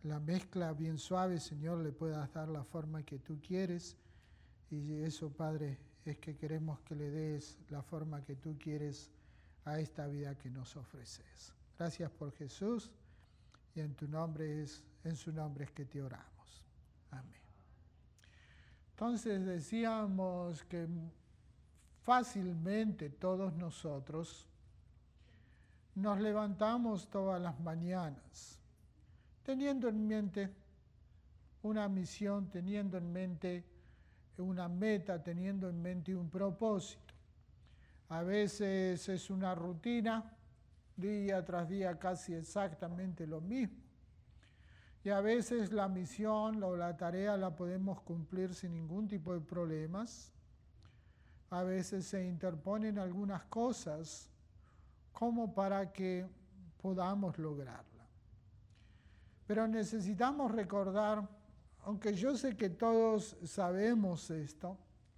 la mezcla bien suave, Señor, le puedas dar la forma que tú quieres. Y eso, Padre, es que queremos que le des la forma que tú quieres a esta vida que nos ofreces. Gracias por Jesús y en su nombre es que te oramos. Amén. Entonces decíamos que fácilmente todos nosotros nos levantamos todas las mañanas teniendo en mente una misión, teniendo en mente una meta, teniendo en mente un propósito. A veces es una rutina, día tras día casi exactamente lo mismo. Y a veces la misión o la tarea la podemos cumplir sin ningún tipo de problemas. A veces se interponen algunas cosas como para que podamos lograrla. Pero necesitamos recordar, aunque yo sé que todos sabemos esto,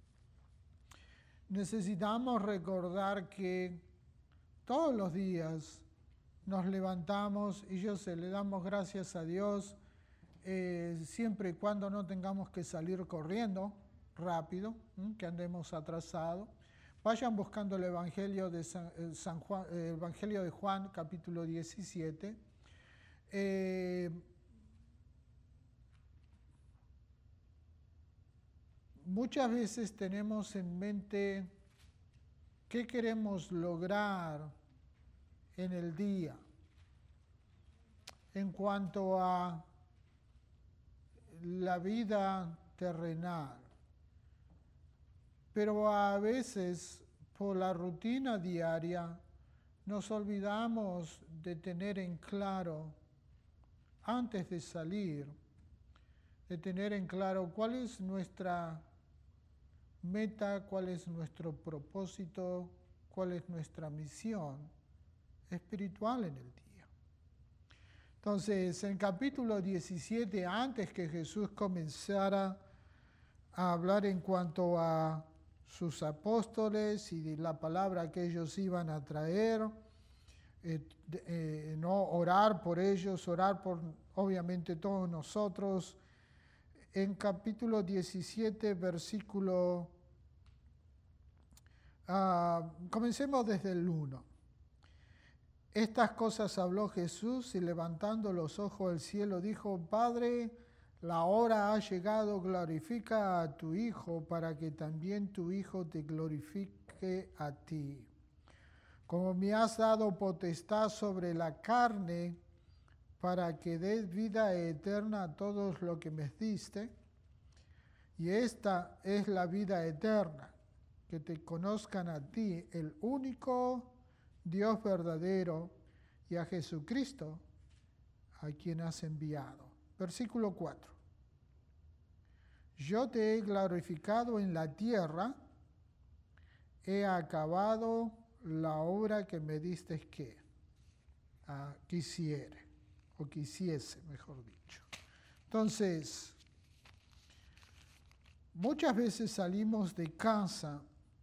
necesitamos recordar que todos los días nos levantamos y yo sé, le damos gracias a Dios siempre y cuando no tengamos que salir corriendo rápido, que andemos atrasados. Vayan buscando el Evangelio de Evangelio de Juan, capítulo 17. Muchas veces tenemos en mente qué queremos lograr en el día en cuanto a la vida terrenal. Pero a veces, por la rutina diaria, nos olvidamos de tener en claro, antes de salir, de tener en claro cuál es nuestra meta, cuál es nuestro propósito, cuál es nuestra misión espiritual en el día. Entonces, en capítulo 17, antes que Jesús comenzara a hablar en cuanto a sus apóstoles y de la palabra que ellos iban a traer, no orar por ellos, orar por obviamente todos nosotros. En capítulo 17, versículo, comencemos desde el 1. Estas cosas habló Jesús y levantando los ojos al cielo dijo: Padre, la hora ha llegado, glorifica a tu Hijo para que también tu Hijo te glorifique a ti. Como me has dado potestad sobre la carne para que des vida eterna a todos los que me diste, y esta es la vida eterna, que te conozcan a ti, el único Dios verdadero, y a Jesucristo, a quien has enviado. Versículo 4. Yo te he glorificado en la tierra, he acabado la obra que me diste que quisiere, o quisiese, mejor dicho. Entonces, muchas veces salimos de casa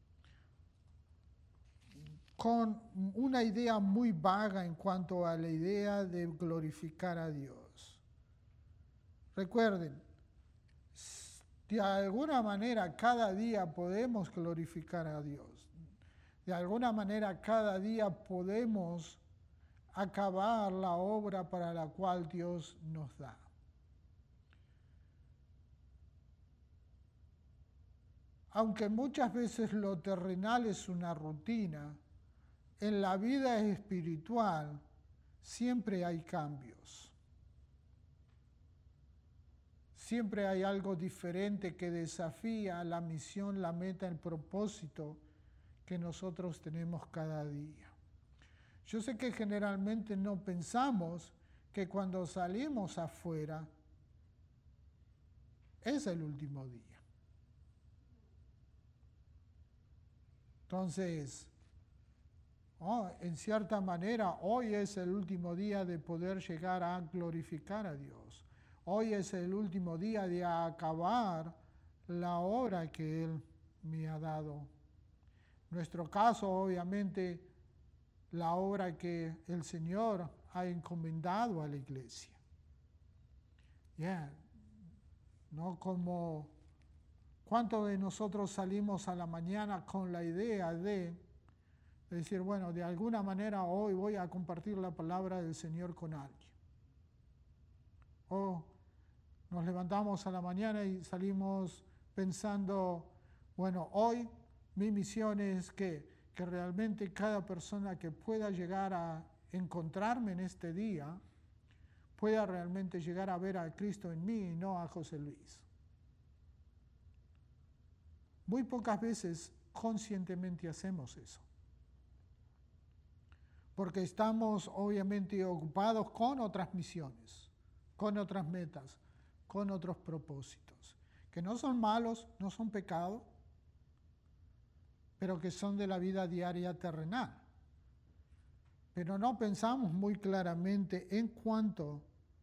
con una idea muy vaga en cuanto a la idea de glorificar a Dios. Recuerden, de alguna manera cada día podemos glorificar a Dios. De alguna manera cada día podemos acabar la obra para la cual Dios nos da. Aunque muchas veces lo terrenal es una rutina, en la vida espiritual siempre hay cambios. Siempre hay algo diferente que desafía la misión, la meta, el propósito que nosotros tenemos cada día. Yo sé que generalmente no pensamos que cuando salimos afuera es el último día. Entonces, en cierta manera, hoy es el último día de poder llegar a glorificar a Dios. Hoy es el último día de acabar la obra que Él me ha dado. En nuestro caso, obviamente, la obra que el Señor ha encomendado a la iglesia. Yeah. ¿No? Como ¿cuántos de nosotros salimos a la mañana con la idea de decir, bueno, de alguna manera hoy voy a compartir la palabra del Señor con alguien? O nos levantamos a la mañana y salimos pensando, bueno, hoy mi misión es que realmente cada persona que pueda llegar a encontrarme en este día pueda realmente llegar a ver a Cristo en mí y no a José Luis. Muy pocas veces conscientemente hacemos eso, porque estamos obviamente ocupados con otras misiones, con otras metas, con otros propósitos, que no son malos, no son pecado, pero que son de la vida diaria terrenal. Pero no pensamos muy claramente en cuanto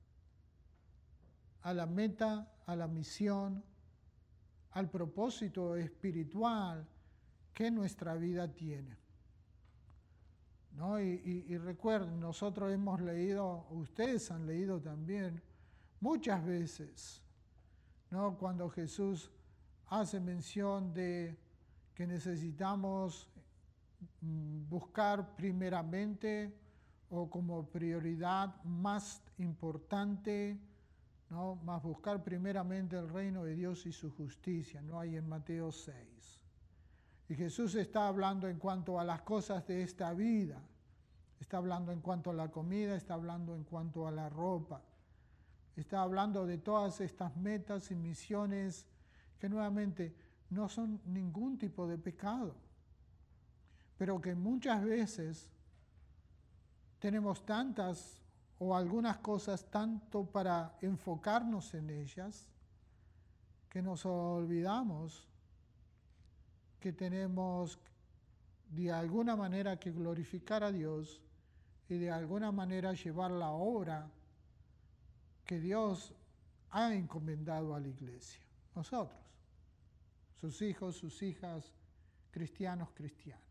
a la meta, a la misión, al propósito espiritual que nuestra vida tiene. ¿No? Y recuerden, nosotros hemos leído, ustedes han leído también muchas veces, ¿no? Cuando Jesús hace mención de que necesitamos buscar primeramente o como prioridad más importante, ¿no? Más buscar primeramente el reino de Dios y su justicia, ¿no? Ahí en Mateo 6. Y Jesús está hablando en cuanto a las cosas de esta vida, está hablando en cuanto a la comida, está hablando en cuanto a la ropa, está hablando de todas estas metas y misiones que nuevamente no son ningún tipo de pecado, pero que muchas veces tenemos tantas o algunas cosas tanto para enfocarnos en ellas que nos olvidamos que tenemos de alguna manera que glorificar a Dios y de alguna manera llevar la obra que Dios ha encomendado a la iglesia. Nosotros, sus hijos, sus hijas, cristianos, cristianas.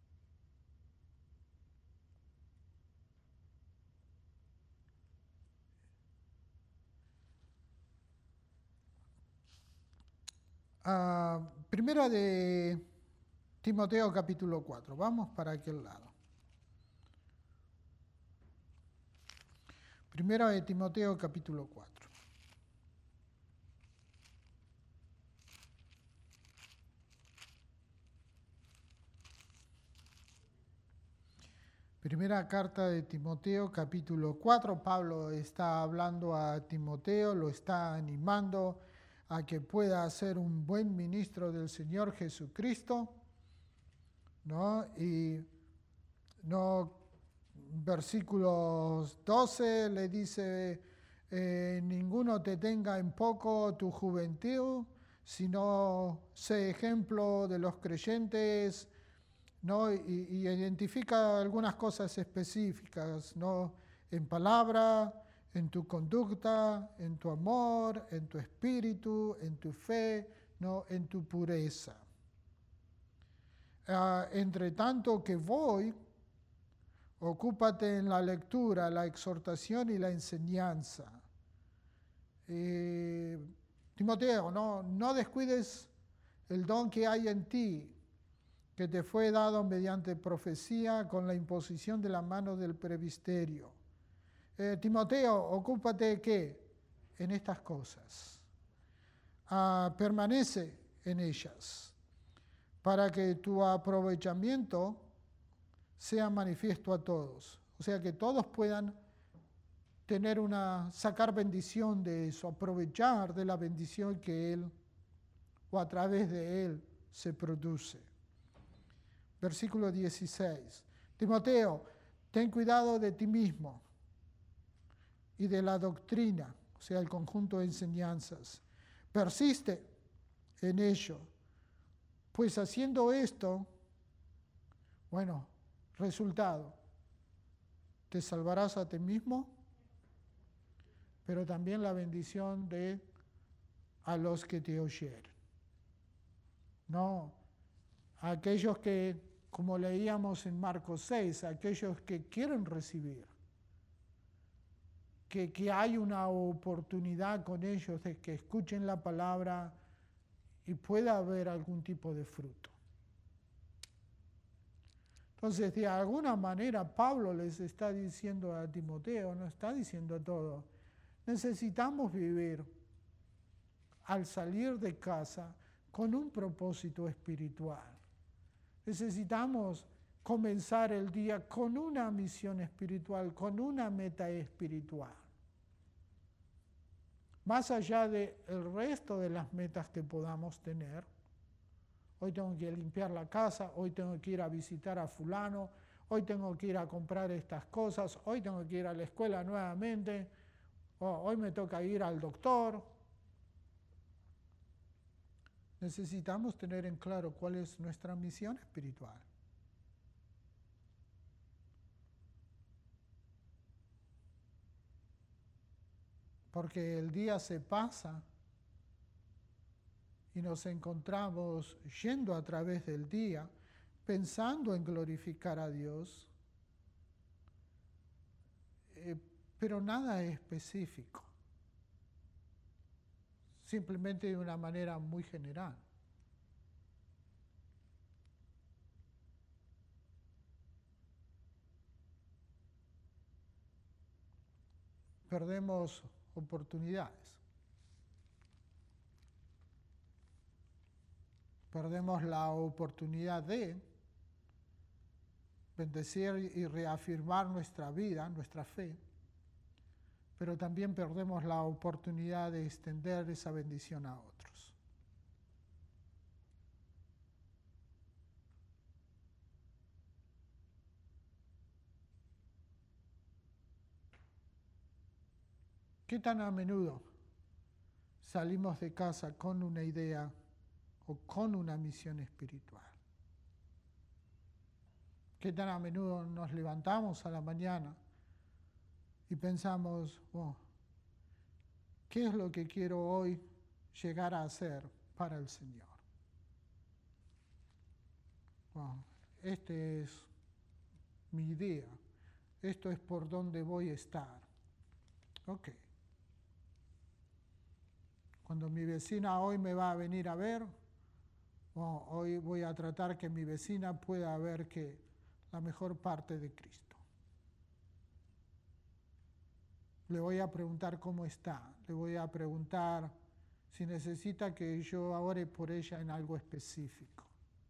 Primera de Timoteo capítulo 4. Vamos para aquel lado. Primera de Timoteo capítulo 4. Primera carta de Timoteo capítulo 4. Pablo está hablando a Timoteo, lo está animando a que pueda ser un buen ministro del Señor Jesucristo, ¿no? Y no, versículos 12 le dice, ninguno te tenga en poco tu juventud, sino sé ejemplo de los creyentes, ¿no? Y identifica algunas cosas específicas, ¿no? En palabra, en tu conducta, en tu amor, en tu espíritu, en tu fe, ¿no? En tu pureza. Entre tanto que voy, ocúpate en la lectura, la exhortación y la enseñanza. Timoteo, no descuides el don que hay en ti, que te fue dado mediante profecía con la imposición de la mano del presbiterio. Timoteo, ocúpate ¿qué? En estas cosas. Permanece en ellas, para que tu aprovechamiento sea manifiesto a todos. O sea, que todos puedan tener sacar bendición de eso, aprovechar de la bendición que Él o a través de Él se produce. Versículo 16. Timoteo, ten cuidado de ti mismo y de la doctrina, o sea, el conjunto de enseñanzas. Persiste en ello, pues haciendo esto, bueno, resultado, te salvarás a ti mismo, pero también la bendición de a los que te oyeren. No, aquellos que, como leíamos en Marcos 6, aquellos que quieren recibir, que hay una oportunidad con ellos de que escuchen la palabra y pueda haber algún tipo de fruto. Entonces, de alguna manera, Pablo les está diciendo a Timoteo, no está diciendo todo, necesitamos vivir al salir de casa con un propósito espiritual. Necesitamos comenzar el día con una misión espiritual, con una meta espiritual. Más allá del resto de las metas que podamos tener, hoy tengo que limpiar la casa, hoy tengo que ir a visitar a fulano, hoy tengo que ir a comprar estas cosas, hoy tengo que ir a la escuela nuevamente, hoy me toca ir al doctor. Necesitamos tener en claro cuál es nuestra misión espiritual. Porque el día se pasa y nos encontramos yendo a través del día, pensando en glorificar a Dios, pero nada es específico, simplemente de una manera muy general. Perdemos oportunidades. Perdemos la oportunidad de bendecir y reafirmar nuestra vida, nuestra fe, pero también perdemos la oportunidad de extender esa bendición a otros. ¿Qué tan a menudo salimos de casa con una idea o con una misión espiritual? ¿Qué tan a menudo nos levantamos a la mañana y pensamos, ¿qué es lo que quiero hoy llegar a hacer para el Señor? Esta es mi idea, esto es por donde voy a estar. Ok. Cuando mi vecina hoy me va a venir a ver, hoy voy a tratar que mi vecina pueda ver que la mejor parte de Cristo. Le voy a preguntar cómo está, le voy a preguntar si necesita que yo ore por ella en algo específico.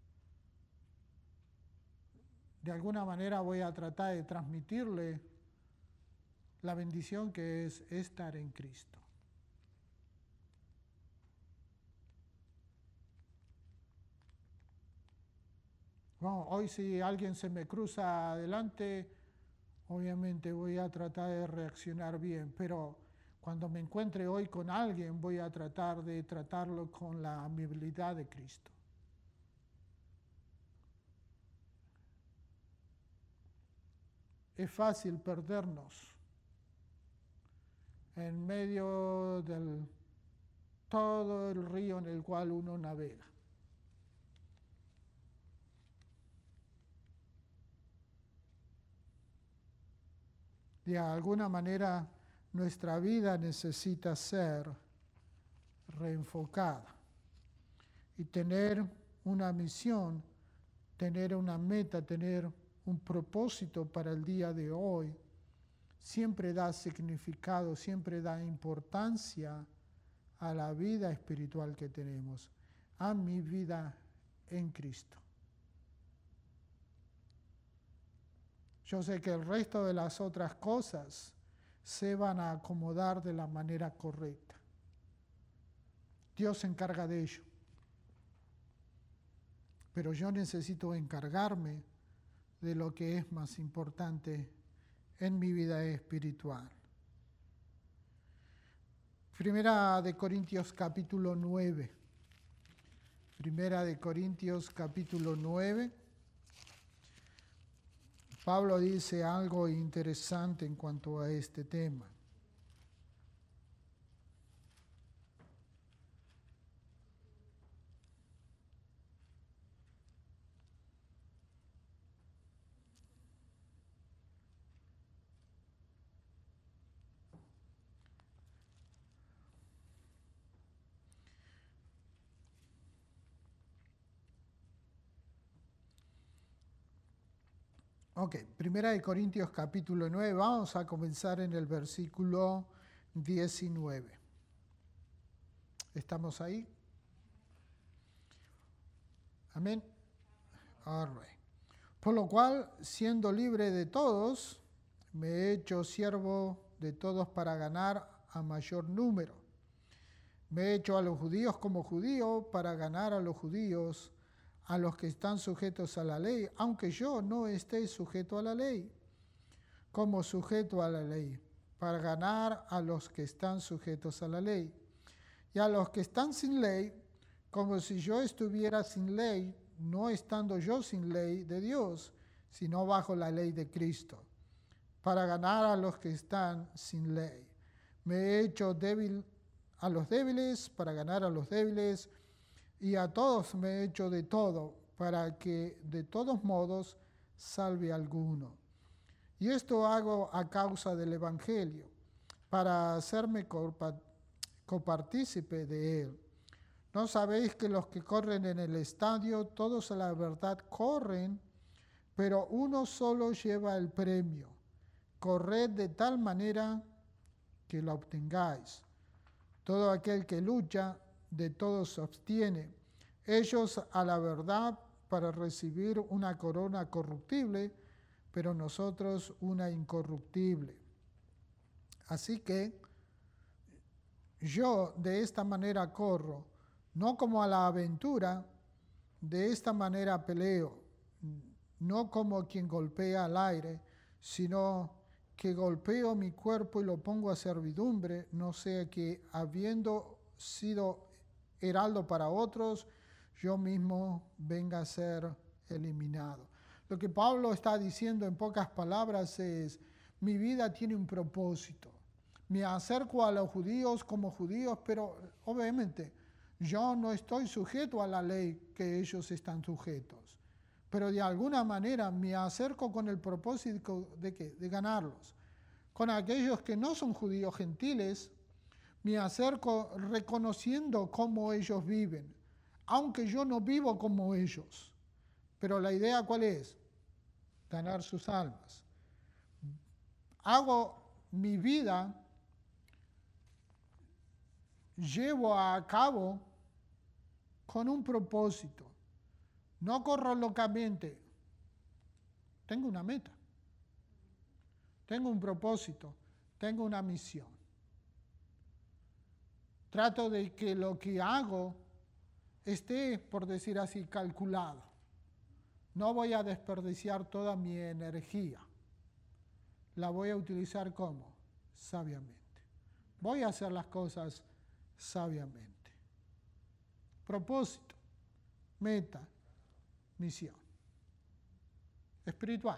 De alguna manera voy a tratar de transmitirle la bendición que es estar en Cristo. Hoy si alguien se me cruza adelante, obviamente voy a tratar de reaccionar bien, pero cuando me encuentre hoy con alguien voy a tratar de tratarlo con la amabilidad de Cristo. Es fácil perdernos en medio del todo el río en el cual uno navega. De alguna manera nuestra vida necesita ser reenfocada y tener una misión, tener una meta, tener un propósito para el día de hoy, siempre da significado, siempre da importancia a la vida espiritual que tenemos, a mi vida en Cristo. Yo sé que el resto de las otras cosas se van a acomodar de la manera correcta. Dios se encarga de ello. Pero yo necesito encargarme de lo que es más importante en mi vida espiritual. Primera de Corintios capítulo 9. Primera de Corintios capítulo 9. Pablo dice algo interesante en cuanto a este tema. Ok, Primera de Corintios capítulo 9, vamos a comenzar en el versículo 19. ¿Estamos ahí? Amén. All right. Por lo cual, siendo libre de todos, me he hecho siervo de todos para ganar a mayor número. Me he hecho a los judíos como judío para ganar a los judíos, a los que están sujetos a la ley, aunque yo no esté sujeto a la ley, como sujeto a la ley, para ganar a los que están sujetos a la ley. Y a los que están sin ley, como si yo estuviera sin ley, no estando yo sin ley de Dios, sino bajo la ley de Cristo, para ganar a los que están sin ley. Me he hecho débil a los débiles, para ganar a los débiles, y a todos me he hecho de todo, para que de todos modos salve a alguno. Y esto hago a causa del Evangelio, para hacerme copartícipe de él. ¿No sabéis que los que corren en el estadio, todos a la verdad corren, pero uno solo lleva el premio? Corred de tal manera que lo obtengáis. Todo aquel que lucha, de todo se abstiene. Ellos a la verdad para recibir una corona corruptible, pero nosotros una incorruptible. Así que yo de esta manera corro, no como a la aventura, de esta manera peleo, no como quien golpea al aire, sino que golpeo mi cuerpo y lo pongo a servidumbre, no sea que habiendo sido heraldo para otros, yo mismo venga a ser eliminado. Lo que Pablo está diciendo en pocas palabras es, mi vida tiene un propósito. Me acerco a los judíos como judíos, pero obviamente yo no estoy sujeto a la ley que ellos están sujetos. Pero de alguna manera me acerco con el propósito de ¿qué? De ganarlos. Con aquellos que no son judíos gentiles, me acerco reconociendo cómo ellos viven, aunque yo no vivo como ellos. Pero la idea ¿cuál es? Ganar sus almas. Hago mi vida, llevo a cabo con un propósito. No corro locamente. Tengo una meta. Tengo un propósito. Tengo una misión. Trato de que lo que hago esté, por decir así, calculado. No voy a desperdiciar toda mi energía. La voy a utilizar ¿cómo? Sabiamente. Voy a hacer las cosas sabiamente. Propósito, meta, misión. Espiritual.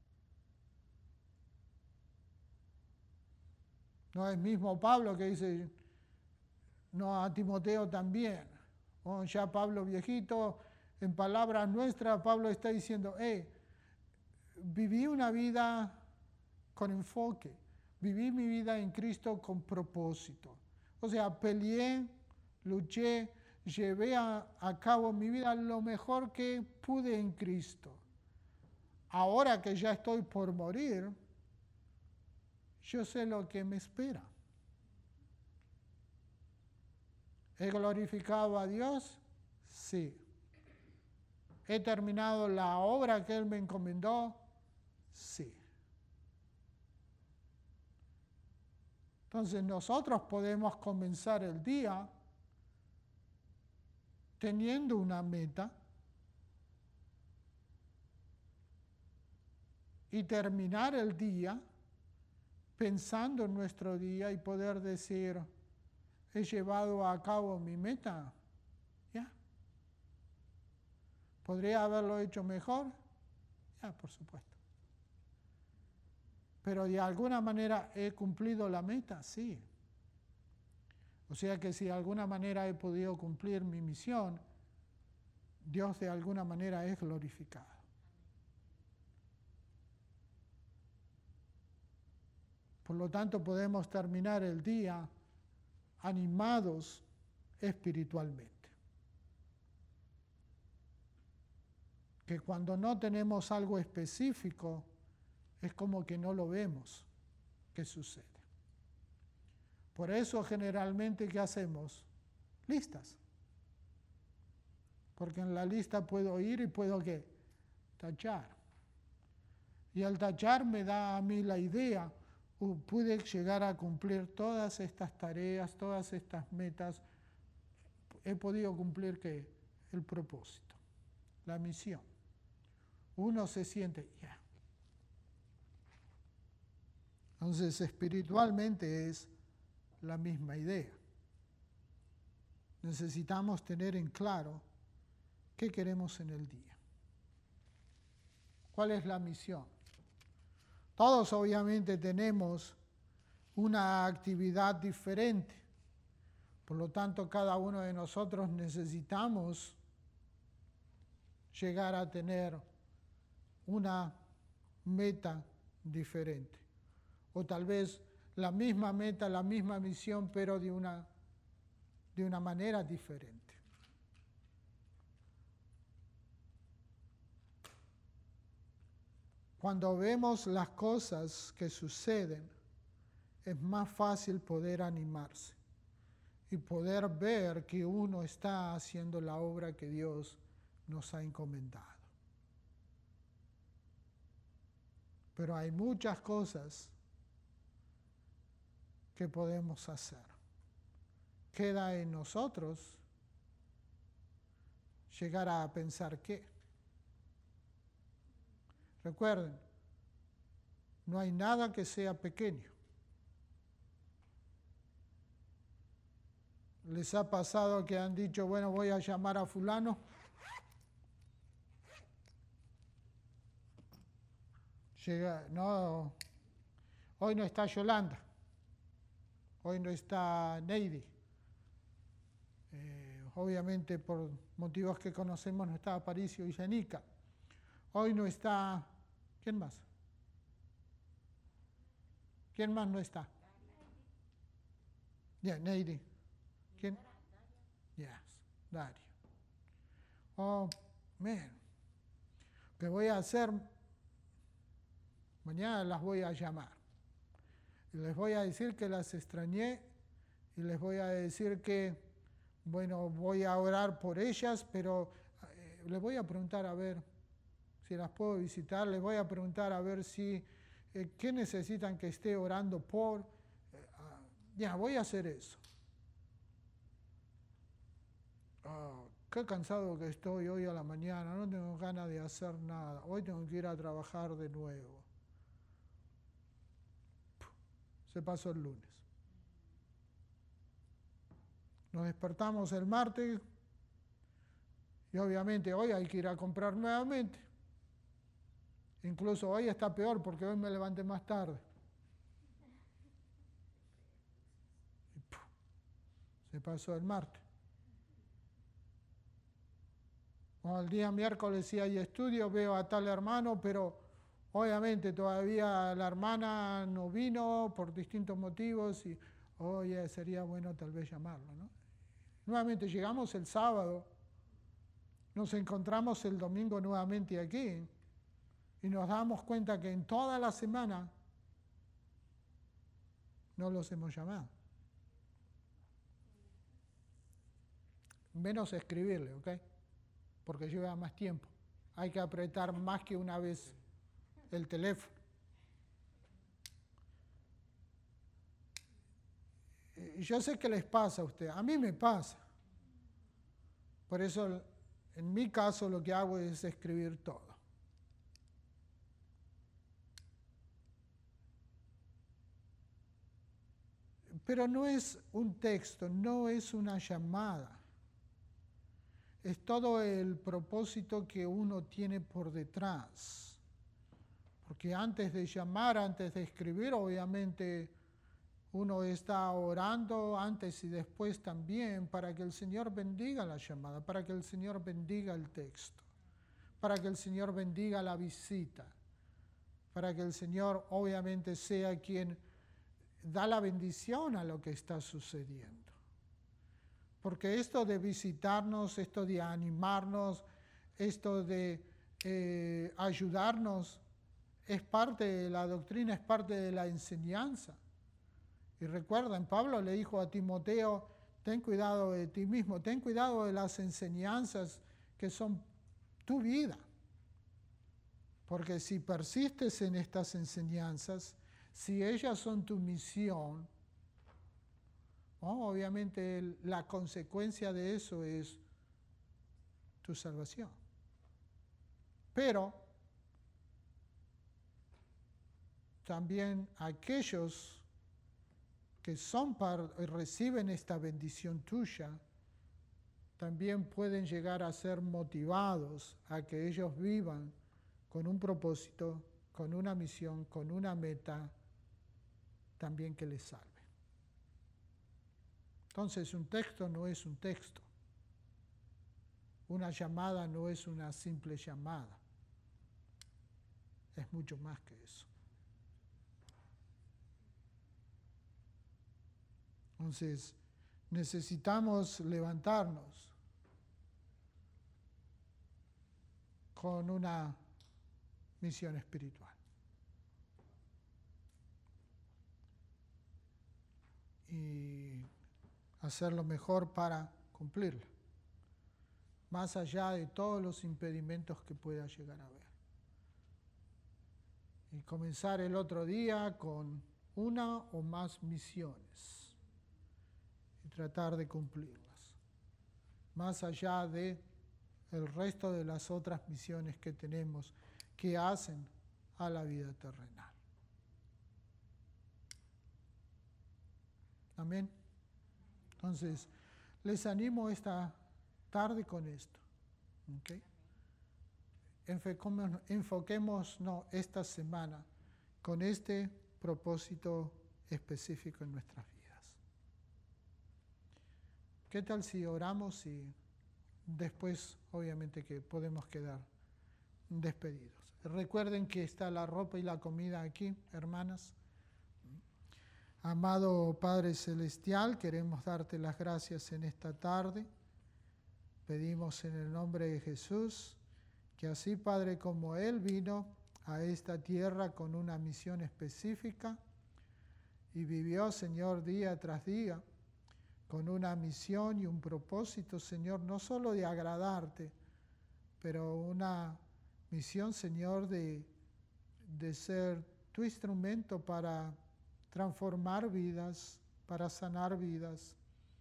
No es mismo Pablo que dice, no, a Timoteo también. O ya Pablo viejito, en palabras nuestras, Pablo está diciendo, viví una vida con enfoque, viví mi vida en Cristo con propósito. O sea, peleé, luché, llevé a cabo mi vida lo mejor que pude en Cristo. Ahora que ya estoy por morir, yo sé lo que me espera. ¿He glorificado a Dios? Sí. ¿He terminado la obra que Él me encomendó? Sí. Entonces nosotros podemos comenzar el día teniendo una meta y terminar el día pensando en nuestro día y poder decir, he llevado a cabo mi meta. ¿Ya? ¿Podría haberlo hecho mejor? Ya, por supuesto. Pero de alguna manera he cumplido la meta, sí. O sea que si de alguna manera he podido cumplir mi misión, Dios de alguna manera es glorificado. Por lo tanto, podemos terminar el día animados espiritualmente. que cuando no tenemos algo específico, es como que no lo vemos que sucede. Por eso generalmente, ¿qué hacemos? Listas. Porque en la lista puedo ir y puedo ¿qué? Tachar. Y al tachar me da a mí la idea, pude llegar a cumplir todas estas tareas, todas estas metas, he podido cumplir ¿qué? El propósito, la misión. Uno se siente, ya. Entonces, espiritualmente es la misma idea. Necesitamos tener en claro qué queremos en el día. ¿Cuál es la misión? Todos obviamente tenemos una actividad diferente. Por lo tanto, cada uno de nosotros necesitamos llegar a tener una meta diferente. O tal vez la misma meta, la misma misión, pero de una manera diferente. Cuando vemos las cosas que suceden, es más fácil poder animarse y poder ver que uno está haciendo la obra que Dios nos ha encomendado. Pero hay muchas cosas que podemos hacer. Queda en nosotros llegar a pensar qué. Recuerden, no hay nada que sea pequeño. ¿Les ha pasado que han dicho, bueno, voy a llamar a fulano? Llega, no, hoy no está Yolanda, hoy no está Neidi. Obviamente por motivos que conocemos no está Aparicio y Yanica. Hoy no está, ¿quién más? ¿Quién más no está? Neidi. ¿Quién? Yes, Dario. Oh, man. ¿Qué voy a hacer? Mañana las voy a llamar. Y les voy a decir que las extrañé y les voy a decir que, bueno, voy a orar por ellas, pero les voy a preguntar a ver si las puedo visitar, les voy a preguntar a ver si, qué necesitan que esté orando por. Voy a hacer eso. Qué cansado que estoy hoy a la mañana, no tengo ganas de hacer nada, hoy tengo que ir a trabajar de nuevo. Se pasó el lunes. Nos despertamos el martes y obviamente hoy hay que ir a comprar nuevamente. Incluso hoy está peor porque hoy me levanté más tarde. Y se pasó el martes. Bueno, el día miércoles sí hay estudio, veo a tal hermano, pero obviamente todavía la hermana no vino por distintos motivos y sería bueno tal vez llamarlo, ¿no? Nuevamente llegamos el sábado, nos encontramos el domingo nuevamente aquí y nos damos cuenta que en toda la semana no los hemos llamado. Menos escribirle, ¿ok? Porque lleva más tiempo. Hay que apretar más que una vez el teléfono. Y yo sé que les pasa a ustedes, a mí me pasa. Por eso, en mi caso, lo que hago es escribir todo. Pero no es un texto, no es una llamada. Es todo el propósito que uno tiene por detrás. Porque antes de llamar, antes de escribir, obviamente uno está orando antes y después también para que el Señor bendiga la llamada, para que el Señor bendiga el texto, para que el Señor bendiga la visita, para que el Señor obviamente sea quien da la bendición a lo que está sucediendo. Porque esto de visitarnos, esto de animarnos, esto de ayudarnos, es parte de la doctrina, es parte de la enseñanza. Y recuerden, Pablo le dijo a Timoteo, ten cuidado de ti mismo, ten cuidado de las enseñanzas que son tu vida. Porque si persistes en estas enseñanzas, si ellas son tu misión, obviamente la consecuencia de eso es tu salvación. Pero también aquellos que reciben esta bendición tuya, también pueden llegar a ser motivados a que ellos vivan con un propósito, con una misión, con una meta, también que les salve. Entonces, un texto no es un texto. Una llamada no es una simple llamada. Es mucho más que eso. Entonces, necesitamos levantarnos con una misión espiritual. Y hacer lo mejor para cumplirla, más allá de todos los impedimentos que pueda llegar a haber. Y comenzar el otro día con una o más misiones y tratar de cumplirlas, más allá de el resto de las otras misiones que tenemos que hacen a la vida terrenal. Amén. Entonces, les animo esta tarde con esto. ¿Okay? Enfoquémonos esta semana con este propósito específico en nuestras vidas. ¿Qué tal si oramos y después, obviamente, que podemos quedar despedidos? Recuerden que está la ropa y la comida aquí, hermanas. Amado Padre Celestial, queremos darte las gracias en esta tarde. Pedimos en el nombre de Jesús que así, Padre, como Él vino a esta tierra con una misión específica y vivió, Señor, día tras día, con una misión y un propósito, Señor, no solo de agradarte, pero una misión, Señor, de ser tu instrumento para transformar vidas, para sanar vidas,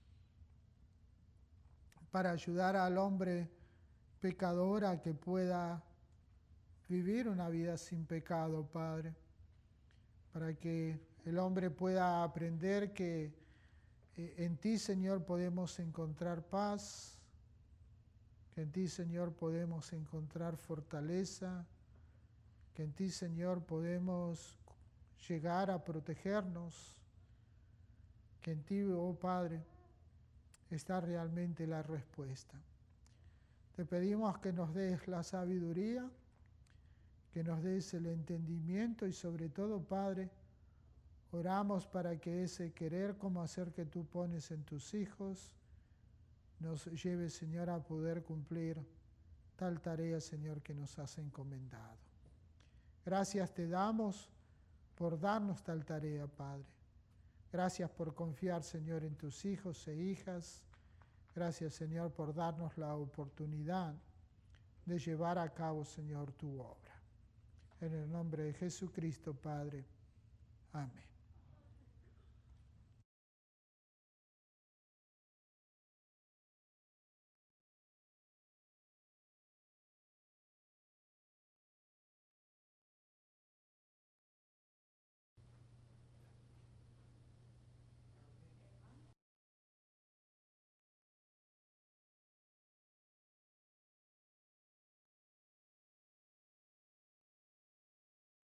para ayudar al hombre pecador a que pueda vivir una vida sin pecado, Padre, para que el hombre pueda aprender que en ti, Señor, podemos encontrar paz, que en ti, Señor, podemos encontrar fortaleza, que en ti, Señor, podemos llegar a protegernos, que en ti, oh Padre, está realmente la respuesta. Te pedimos que nos des la sabiduría, que nos des el entendimiento y sobre todo, Padre, oramos para que ese querer como hacer que tú pones en tus hijos nos lleve, Señor, a poder cumplir tal tarea, Señor, que nos has encomendado. Gracias te damos por darnos tal tarea, Padre. Gracias por confiar, Señor, en tus hijos e hijas. Gracias, Señor, por darnos la oportunidad de llevar a cabo, Señor, tu obra. En el nombre de Jesucristo, Padre. Amén.